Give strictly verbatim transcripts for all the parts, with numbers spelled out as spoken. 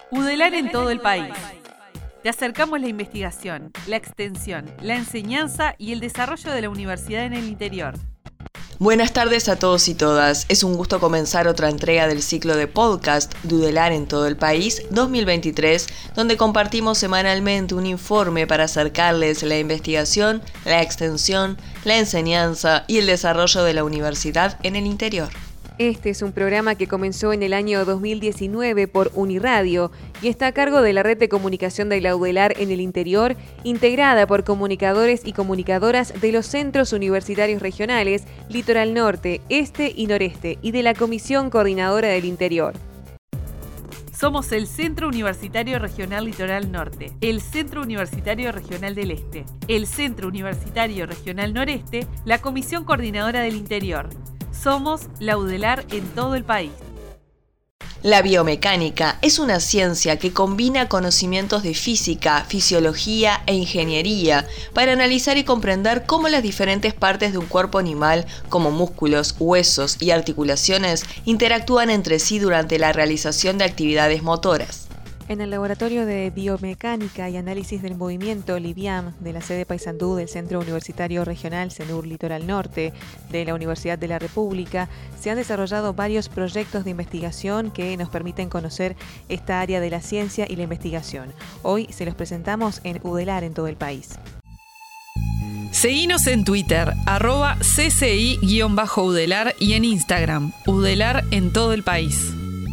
UDELAR en todo el país. Te acercamos la investigación, la extensión, la enseñanza y el desarrollo de la universidad en el interior. Buenas tardes a todos y todas. Es un gusto comenzar otra entrega del ciclo de podcast de UDELAR en todo el país dos mil veintitrés, donde compartimos semanalmente un informe para acercarles la investigación, la extensión, la enseñanza y el desarrollo de la universidad en el interior. Este es un programa que comenzó en el año dos mil diecinueve por Uniradio y está a cargo de la red de comunicación de la UDELAR en el interior, integrada por comunicadores y comunicadoras de los centros universitarios regionales Litoral Norte, Este y Noreste y de la Comisión Coordinadora del Interior. Somos el Centro Universitario Regional Litoral Norte, el Centro Universitario Regional del Este, el Centro Universitario Regional Noreste, la Comisión Coordinadora del Interior. Somos la UDELAR en todo el país. La biomecánica es una ciencia que combina conocimientos de física, fisiología e ingeniería para analizar y comprender cómo las diferentes partes de un cuerpo animal, como músculos, huesos y articulaciones, interactúan entre sí durante la realización de actividades motoras. En el Laboratorio de Biomecánica y Análisis del Movimiento, LIBIAM, de la sede Paysandú del Centro Universitario Regional CENUR Litoral Norte de la Universidad de la República, se han desarrollado varios proyectos de investigación que nos permiten conocer esta área de la ciencia y la investigación. Hoy se los presentamos en UDELAR en todo el país. Seguinos en Twitter, arroba C C I-UDELAR y en Instagram, UDELAR en todo el país.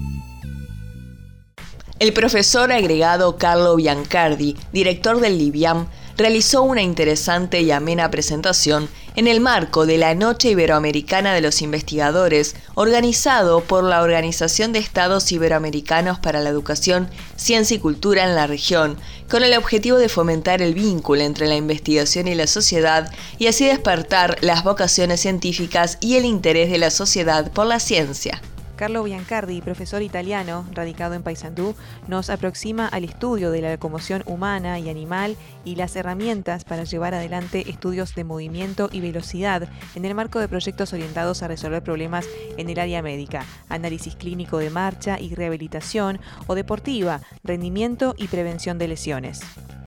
El profesor agregado Carlo Biancardi, director del LIBIAM, realizó una interesante y amena presentación en el marco de la Noche Iberoamericana de los Investigadores, organizado por la Organización de Estados Iberoamericanos para la Educación, Ciencia y Cultura en la región, con el objetivo de fomentar el vínculo entre la investigación y la sociedad y así despertar las vocaciones científicas y el interés de la sociedad por la ciencia. Carlo Biancardi, profesor italiano, radicado en Paysandú, nos aproxima al estudio de la locomoción humana y animal y las herramientas para llevar adelante estudios de movimiento y velocidad en el marco de proyectos orientados a resolver problemas en el área médica, análisis clínico de marcha y rehabilitación o deportiva, rendimiento y prevención de lesiones.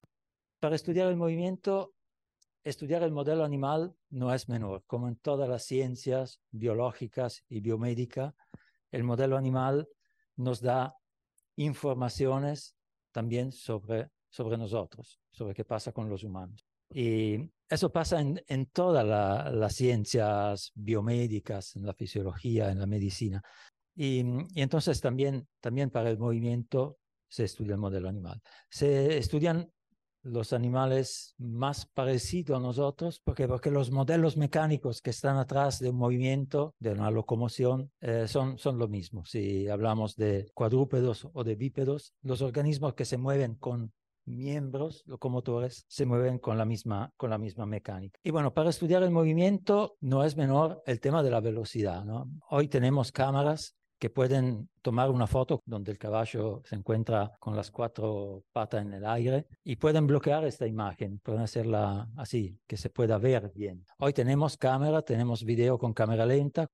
Para estudiar el movimiento, estudiar el modelo animal no es menor. Como en todas las ciencias biológicas y biomédicas, el modelo animal nos da informaciones también sobre, sobre nosotros, sobre qué pasa con los humanos. Y eso pasa en, en todas la, las ciencias biomédicas, en la fisiología, en la medicina. Y, y entonces también, también para el movimiento se estudia el modelo animal. Se estudian los animales más parecidos a nosotros, porque, porque los modelos mecánicos que están atrás de un movimiento, de una locomoción, eh, son, son lo mismo. Si hablamos de cuadrúpedos o de bípedos, los organismos que se mueven con miembros locomotores se mueven con la misma, con la misma mecánica. Y bueno, para estudiar el movimiento no es menor el tema de la velocidad, ¿no? Hoy tenemos cámaras que pueden tomar una foto donde el caballo se encuentra con las cuatro patas en el aire y pueden bloquear esta imagen, pueden hacerla así, que se pueda ver bien. Hoy tenemos cámara, tenemos video con cámara lenta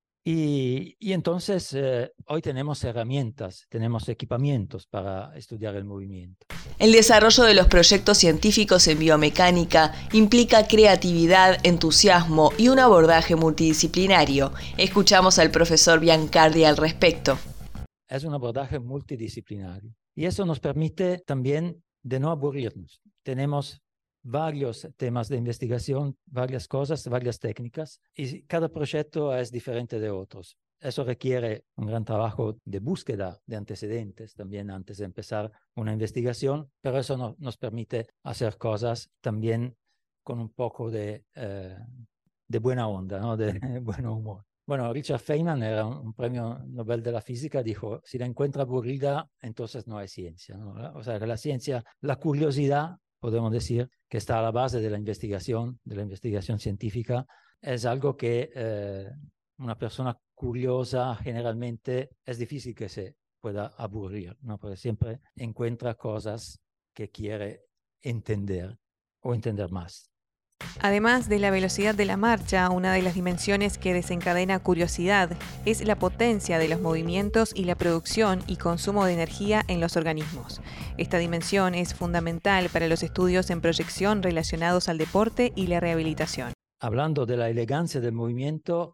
y, y entonces eh, hoy tenemos herramientas, tenemos equipamientos para estudiar el movimiento. El desarrollo de los proyectos científicos en biomecánica implica creatividad, entusiasmo y un abordaje multidisciplinario. Escuchamos al profesor Biancardi al respecto. Es un abordaje multidisciplinario y eso nos permite también de no aburrirnos. Tenemos varios temas de investigación, varias cosas, varias técnicas y cada proyecto es diferente de otros. Eso requiere un gran trabajo de búsqueda de antecedentes también antes de empezar una investigación, pero eso no, nos permite hacer cosas también con un poco de, eh, de buena onda, ¿no? De buen humor. Bueno, Richard Feynman era un premio Nobel de la física, dijo, si la encuentra aburrida, entonces no hay ciencia, ¿no? O sea, que la ciencia, la curiosidad, podemos decir, que está a la base de la investigación, de la investigación científica, es algo que eh, una persona curiosa generalmente es difícil que se pueda aburrir, ¿no? Porque siempre encuentra cosas que quiere entender o entender más. Además de la velocidad de la marcha, una de las dimensiones que desencadena curiosidad es la potencia de los movimientos y la producción y consumo de energía en los organismos. Esta dimensión es fundamental para los estudios en proyección relacionados al deporte y la rehabilitación. Hablando de la elegancia del movimiento,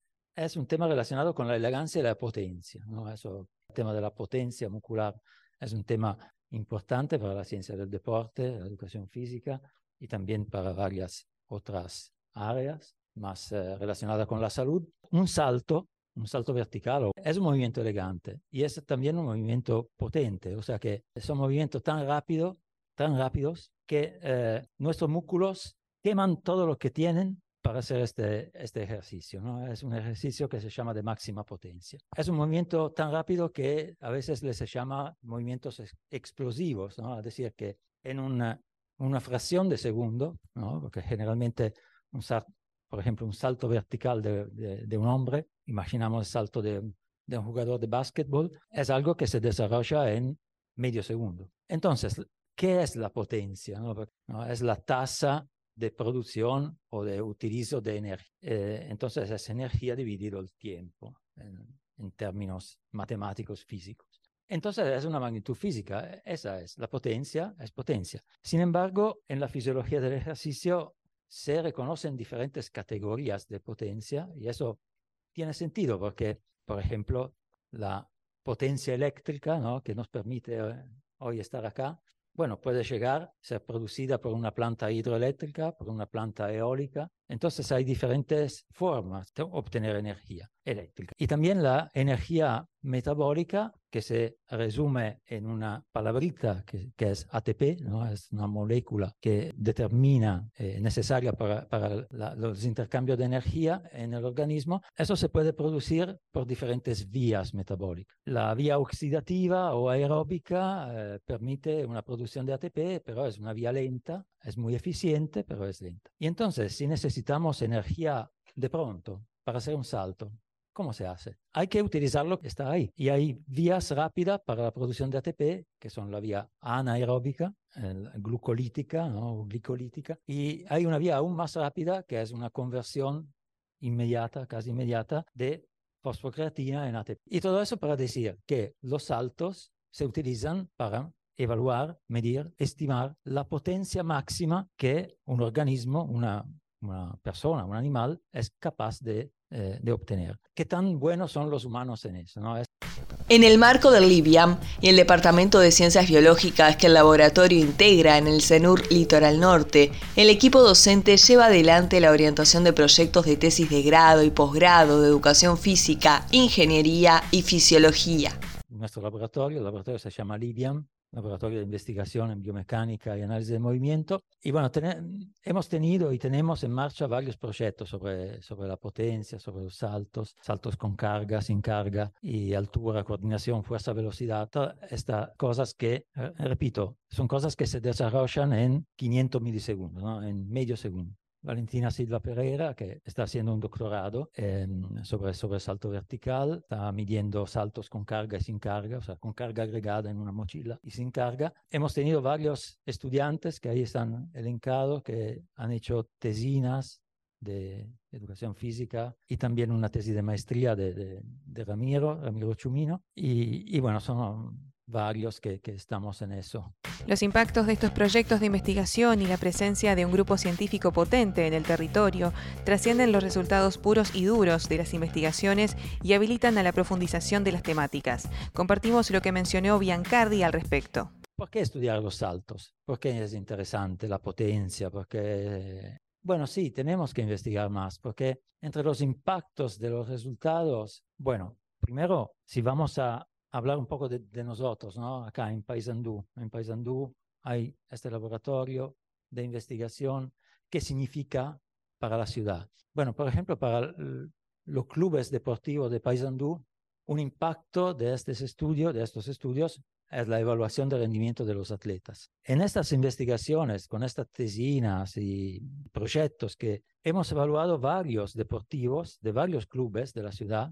es un tema relacionado con la elegancia y la potencia, ¿no? Eso, el tema de la potencia muscular es un tema importante para la ciencia del deporte, la educación física y también para varias otras áreas más eh, relacionadas con la salud. Un salto, un salto vertical es un movimiento elegante y es también un movimiento potente, o sea que son movimientos tan rápidos, tan rápidos que eh, nuestros músculos queman todo lo que tienen para hacer este, este ejercicio, ¿no? Es un ejercicio que se llama de máxima potencia. Es un movimiento tan rápido que a veces les se llama movimientos ex explosivos, ¿no? Es decir, que en una, una fracción de segundo, ¿no? Porque generalmente, un sal, por ejemplo, un salto vertical de, de, de un hombre, imaginamos el salto de, de un jugador de básquetbol, es algo que se desarrolla en medio segundo. Entonces, ¿qué es la potencia? ¿No? ¿No? Es la tasa de producción o de utilizo de energía. Eh, entonces es energía dividido el tiempo en, en términos matemáticos físicos. Entonces es una magnitud física, esa es la potencia, es potencia. Sin embargo, en la fisiología del ejercicio se reconocen diferentes categorías de potencia y eso tiene sentido porque, por ejemplo, la potencia eléctrica, ¿no? Que nos permite eh, hoy estar acá, bueno, puede llegar a ser producida por una planta hidroeléctrica, por una planta eólica. Entonces hay diferentes formas de obtener energía eléctrica. Y también la energía metabólica, que se resume en una palabrita que, que es A T P, ¿no? Es una molécula que determina, eh, necesaria para, para la, los intercambios de energía en el organismo. Eso se puede producir por diferentes vías metabólicas. La vía oxidativa o aeróbica eh, permite una producción de A T P, pero es una vía lenta, es muy eficiente, pero es lenta. Y entonces, si necesitamos energía de pronto para hacer un salto, ¿cómo se hace? Hay que utilizar lo que está ahí. Y hay vías rápidas para la producción de A T P, que son la vía anaeróbica, el, glucolítica, ¿no? O glicolítica. Y hay una vía aún más rápida, que es una conversión inmediata, casi inmediata, de fosfocreatina en A T P. Y todo eso para decir que los saltos se utilizan para evaluar, medir, estimar la potencia máxima que un organismo, una, una persona, un animal, es capaz de, eh, de obtener. ¿Qué tan buenos son los humanos en eso? ¿No? Es... En el marco del LIBIAM y el Departamento de Ciencias Biológicas que el laboratorio integra en el CENUR Litoral Norte, el equipo docente lleva adelante la orientación de proyectos de tesis de grado y posgrado de educación física, ingeniería y fisiología. Nuestro laboratorio, el laboratorio se llama LIBIAM, Laboratorio de Investigación en Biomecánica y Análisis del Movimiento. Y bueno, ten, hemos tenido y tenemos en marcha varios proyectos sobre, sobre la potencia, sobre los saltos, saltos con carga, sin carga, y altura, coordinación, fuerza, velocidad. Todas estas cosas que, eh, repito, son cosas que se desarrollan en quinientos milisegundos, ¿no? En medio segundo. Valentina Silva Pereira, que está haciendo un doctorado eh, sobre, sobre salto vertical, está midiendo saltos con carga y sin carga, o sea, con carga agregada en una mochila y sin carga. Hemos tenido varios estudiantes que ahí están elencados, que han hecho tesinas de educación física y también una tesis de maestría de, de, de Ramiro, Ramiro Chumino, y, y bueno, son varios que, que estamos en eso. Los impactos de estos proyectos de investigación y la presencia de un grupo científico potente en el territorio trascienden los resultados puros y duros de las investigaciones y habilitan a la profundización de las temáticas. Compartimos lo que mencionó Biancardi al respecto. ¿Por qué estudiar los saltos? ¿Por qué es interesante la potencia? Porque, bueno, sí, tenemos que investigar más, porque entre los impactos de los resultados, bueno, primero, si vamos a hablar un poco de, de nosotros, ¿no? Acá en Paysandú. En Paysandú hay este laboratorio de investigación. ¿Qué significa para la ciudad? Bueno, por ejemplo, para los clubes deportivos de Paysandú, un impacto de estos estudios, de estos estudios es la evaluación del rendimiento de los atletas. En estas investigaciones, con estas tesinas y proyectos que hemos evaluado varios deportivos de varios clubes de la ciudad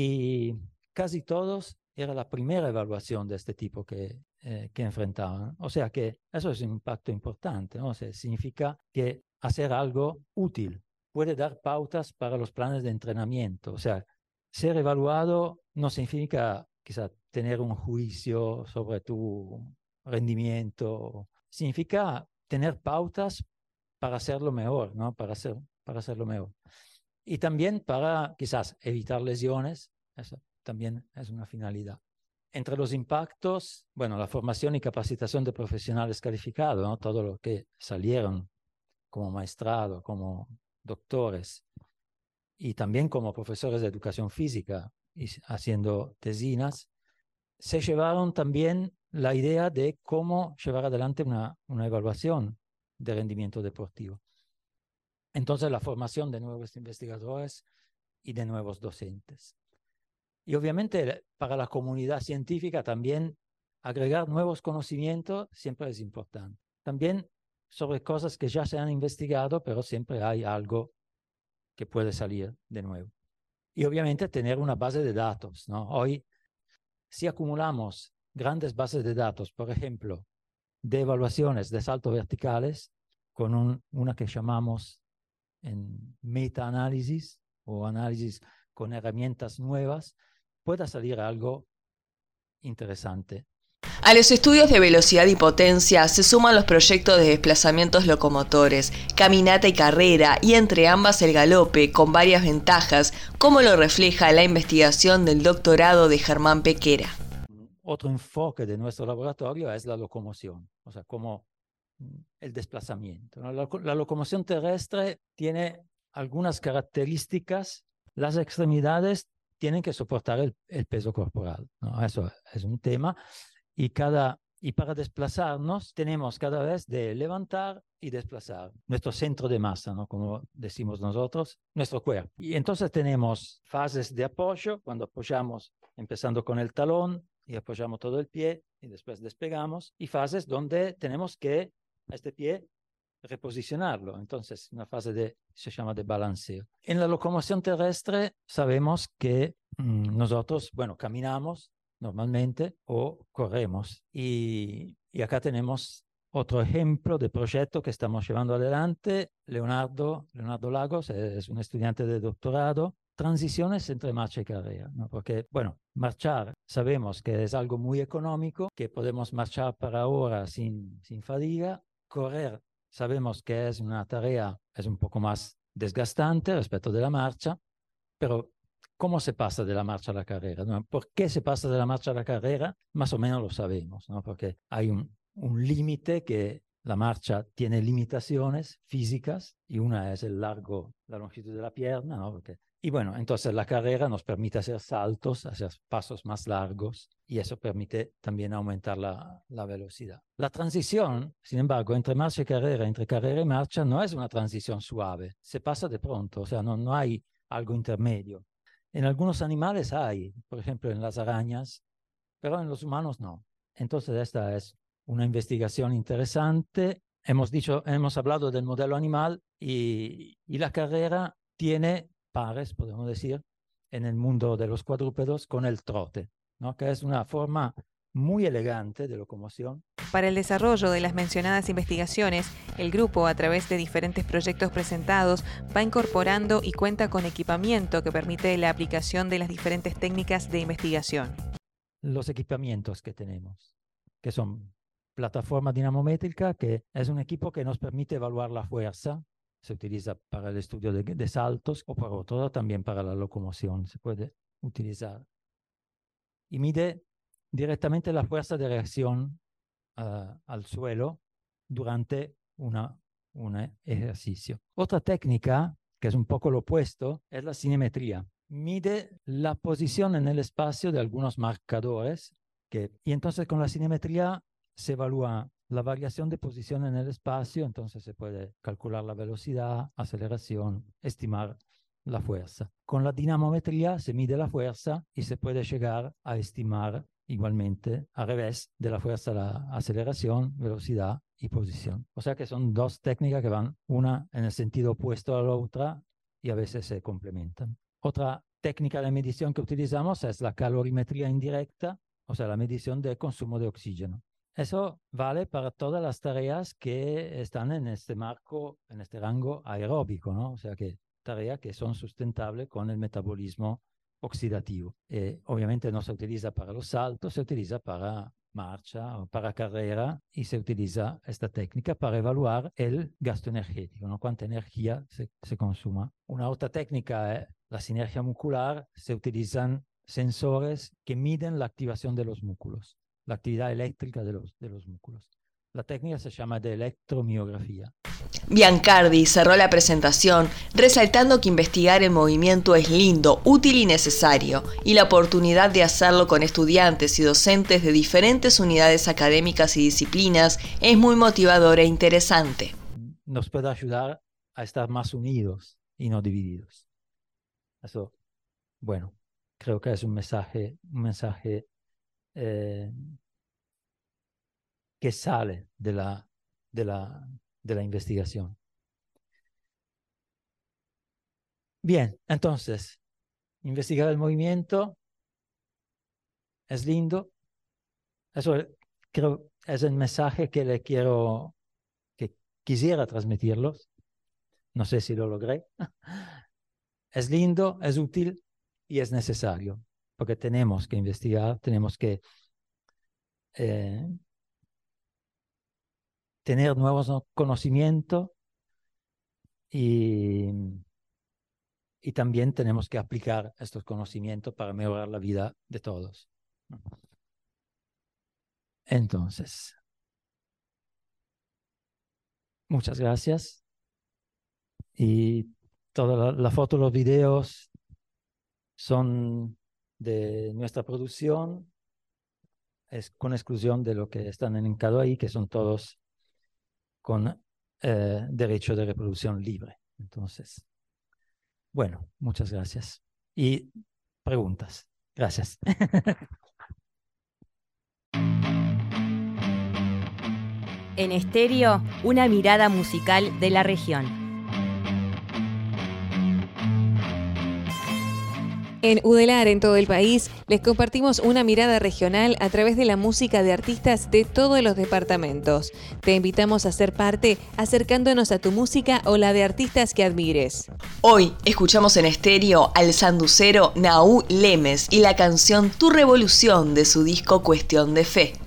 y casi todos era la primera evaluación de este tipo que, eh, que enfrentaban. O sea que eso es un impacto importante, ¿no? O sea, significa que hacer algo útil, puede dar pautas para los planes de entrenamiento. O sea, ser evaluado no significa quizá tener un juicio sobre tu rendimiento, significa tener pautas para hacerlo mejor, ¿no? Para, hacer, para hacerlo mejor. Y también para quizás evitar lesiones, eso también es una finalidad. Entre los impactos, bueno, la formación y capacitación de profesionales calificados, ¿no? Todo lo que salieron como maestrado, como doctores, y también como profesores de educación física, y haciendo tesinas, se llevaron también la idea de cómo llevar adelante una, una evaluación de rendimiento deportivo. Entonces, la formación de nuevos investigadores y de nuevos docentes. Y obviamente, para la comunidad científica también agregar nuevos conocimientos siempre es importante. También sobre cosas que ya se han investigado, pero siempre hay algo que puede salir de nuevo. Y obviamente tener una base de datos, ¿no? Hoy, si acumulamos grandes bases de datos, por ejemplo, de evaluaciones de saltos verticales, con un, una que llamamos en meta-análisis o análisis con herramientas nuevas, pueda salir algo interesante. A los estudios de velocidad y potencia se suman los proyectos de desplazamientos locomotores, caminata y carrera, y entre ambas el galope, con varias ventajas, como lo refleja la investigación del doctorado de Germán Pequera. Otro enfoque de nuestro laboratorio es la locomoción, o sea, como el desplazamiento, ¿no? La, la locomoción terrestre tiene algunas características. Las extremidades tienen que soportar el, el peso corporal, ¿no? Eso es un tema. Y, cada, y para desplazarnos tenemos cada vez de levantar y desplazar nuestro centro de masa, ¿no? Como decimos nosotros, nuestro cuerpo. Y entonces tenemos fases de apoyo, cuando apoyamos empezando con el talón y apoyamos todo el pie y después despegamos, y fases donde tenemos que a este pie reposicionarlo. Entonces, una fase de, se llama de balanceo. En la locomoción terrestre sabemos que mmm, nosotros, bueno, caminamos normalmente o corremos. Y, y acá tenemos otro ejemplo de proyecto que estamos llevando adelante. Leonardo, Leonardo Lagos es un estudiante de doctorado. Transiciones entre marcha y carrera, ¿no? Porque, bueno, marchar sabemos que es algo muy económico, que podemos marchar para ahora sin, sin fatiga. Correr sabemos que es una tarea, es un poco más desgastante respecto de la marcha, pero ¿cómo se pasa de la marcha a la carrera? ¿No? ¿Por qué se pasa de la marcha a la carrera? Más o menos lo sabemos, ¿no? Porque hay un, un límite que la marcha tiene limitaciones físicas, y una es el largo, la longitud de la pierna, ¿no? Porque, y bueno, entonces la carrera nos permite hacer saltos, hacer pasos más largos, y eso permite también aumentar la, la velocidad. La transición, sin embargo, entre marcha y carrera, entre carrera y marcha, no es una transición suave, se pasa de pronto, o sea, no, no hay algo intermedio. En algunos animales hay, por ejemplo en las arañas, pero en los humanos no. Entonces esta es una investigación interesante. Hemos dicho, hemos hablado del modelo animal, y, y la carrera tiene pares, podemos decir, en el mundo de los cuadrúpedos con el trote, ¿no? Que es una forma muy elegante de locomoción. Para el desarrollo de las mencionadas investigaciones, el grupo, a través de diferentes proyectos presentados, va incorporando y cuenta con equipamiento que permite la aplicación de las diferentes técnicas de investigación. Los equipamientos que tenemos, que son plataforma dinamométrica, que es un equipo que nos permite evaluar la fuerza, se utiliza para el estudio de, de saltos, o por otro también para la locomoción se puede utilizar. Y mide directamente la fuerza de reacción uh, al suelo durante una, un ejercicio. Otra técnica, que es un poco lo opuesto, es la cinemetría. Mide la posición en el espacio de algunos marcadores, que, y entonces con la cinemetría se evalúa la variación de posición en el espacio, entonces se puede calcular la velocidad, aceleración, estimar la fuerza. Con la dinamometría se mide la fuerza y se puede llegar a estimar igualmente al revés de la fuerza, la aceleración, velocidad y posición. O sea que son dos técnicas que van una en el sentido opuesto a la otra y a veces se complementan. Otra técnica de medición que utilizamos es la calorimetría indirecta, o sea, la medición del consumo de oxígeno. Eso vale para todas las tareas que están en este marco, en este rango aeróbico, ¿no? O sea, que tareas que son sustentables con el metabolismo oxidativo. Eh, obviamente no se utiliza para los saltos, se utiliza para marcha o para carrera y se utiliza esta técnica para evaluar el gasto energético, ¿no? Cuánta energía se, se consuma. Una otra técnica es la sinergia muscular. Se utilizan sensores que miden la activación de los músculos, la actividad eléctrica de los, de los músculos. La técnica se llama de electromiografía. Biancardi cerró la presentación resaltando que investigar el movimiento es lindo, útil y necesario, y la oportunidad de hacerlo con estudiantes y docentes de diferentes unidades académicas y disciplinas es muy motivadora e interesante. Nos puede ayudar a estar más unidos y no divididos. Eso, bueno, creo que es un mensaje, un mensaje eh, que sale de la, de la, de la investigación. Bien, entonces, investigar el movimiento es lindo. Eso creo es el mensaje que le quiero, que quisiera transmitirlos. No sé si lo logré. Es lindo, es útil y es necesario, porque tenemos que investigar, tenemos que eh, tener nuevos conocimientos y, y también tenemos que aplicar estos conocimientos para mejorar la vida de todos. Entonces, muchas gracias. Y toda la, la foto, los videos son de nuestra producción, es con exclusión de lo que están enlinkados ahí, que son todos con eh, derecho de reproducción libre. Entonces, bueno, muchas gracias. Y preguntas. Gracias. En estéreo, una mirada musical de la región. En Udelar, en todo el país, les compartimos una mirada regional a través de la música de artistas de todos los departamentos. Te invitamos a ser parte acercándonos a tu música o la de artistas que admires. Hoy escuchamos en estéreo al sanducero Naú Lemes y la canción Tu Revolución de su disco Cuestión de Fe.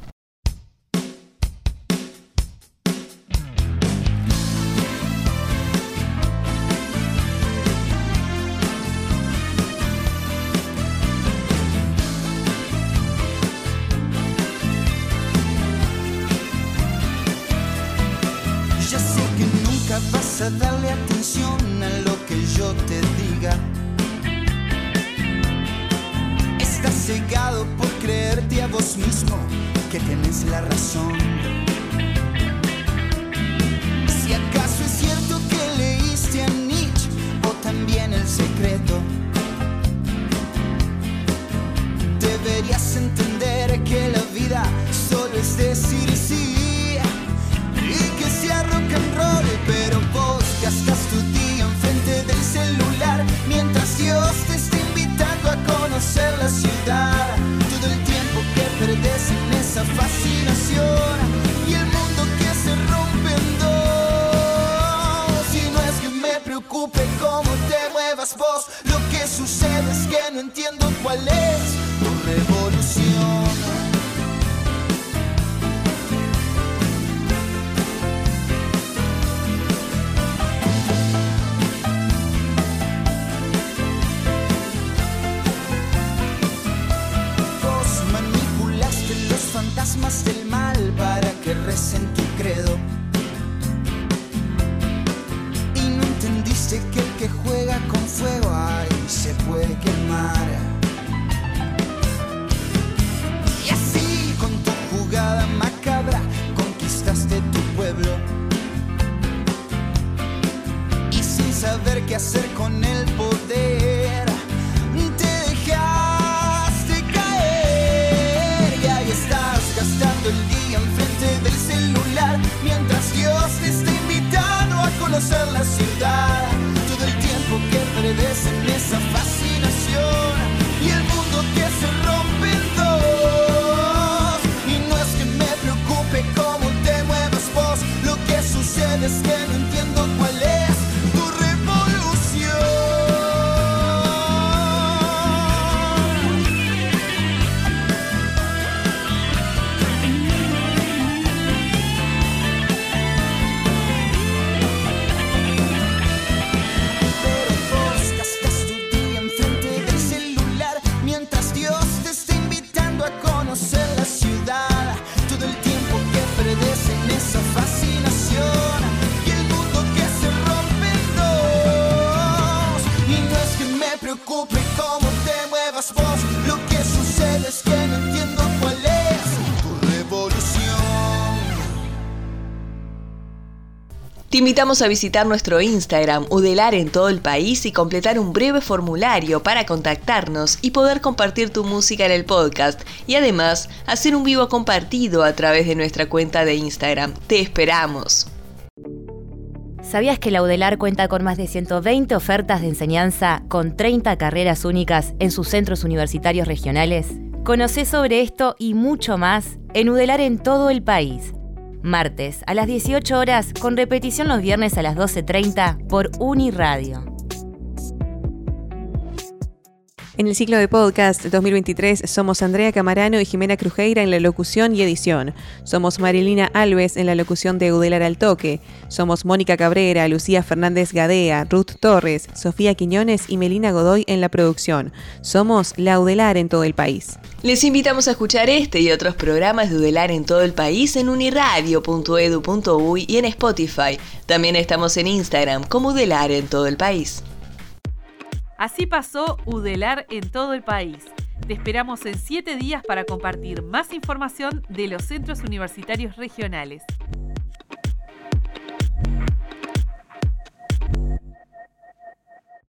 Vas a darle atención a lo que yo te diga. Estás cegado por creerte a vos mismo que tenés la razón. Si acaso es cierto que leíste a Nietzsche o también El Secreto, deberías entender que la vida solo es decir sí. Y que sea rock and roll, pero vos gastas tu día enfrente del celular mientras Dios te está invitando a conocer la ciudad. Todo el tiempo que perdés en esa fascinación y el mundo que se rompe en dos. Y no es que me preocupe cómo te muevas vos, lo que sucede es que no entiendo cuál es tu revolución. Fantasmas del mal para que recen tu credo. Y no entendiste que el que juega con fuego, ay, se puede quemar. Y así con tu jugada macabra conquistaste tu pueblo. Y sin saber qué hacer con el poder, te dejaste caer. Y ahí estás gastando el día enfrente del celular mientras Dios te está invitando a conocer la ciudad. Todo el tiempo que perdés en esa fascinación y el mundo que se rompe en dos. Y no es que me preocupe Te invitamos a visitar nuestro Instagram, Udelar en todo el país, y completar un breve formulario para contactarnos y poder compartir tu música en el podcast. Y además, hacer un vivo compartido a través de nuestra cuenta de Instagram. Te esperamos. ¿Sabías que la Udelar cuenta con más de ciento veinte ofertas de enseñanza con treinta carreras únicas en sus centros universitarios regionales? Conocé sobre esto y mucho más en Udelar en todo el país. Martes a las dieciocho horas, con repetición los viernes a las doce treinta por Uniradio. En el ciclo de podcast dos mil veintitrés somos Andrea Camarano y Jimena Crujeira en la locución y edición. Somos Marilina Alves en la locución de Udelar al Toque. Somos Mónica Cabrera, Lucía Fernández Gadea, Ruth Torres, Sofía Quiñones y Melina Godoy en la producción. Somos la Udelar en todo el país. Les invitamos a escuchar este y otros programas de Udelar en todo el país en uniradio punto edu punto uy y en Spotify. También estamos en Instagram como Udelar en todo el país. Así pasó Udelar en todo el país. Te esperamos en siete días para compartir más información de los centros universitarios regionales.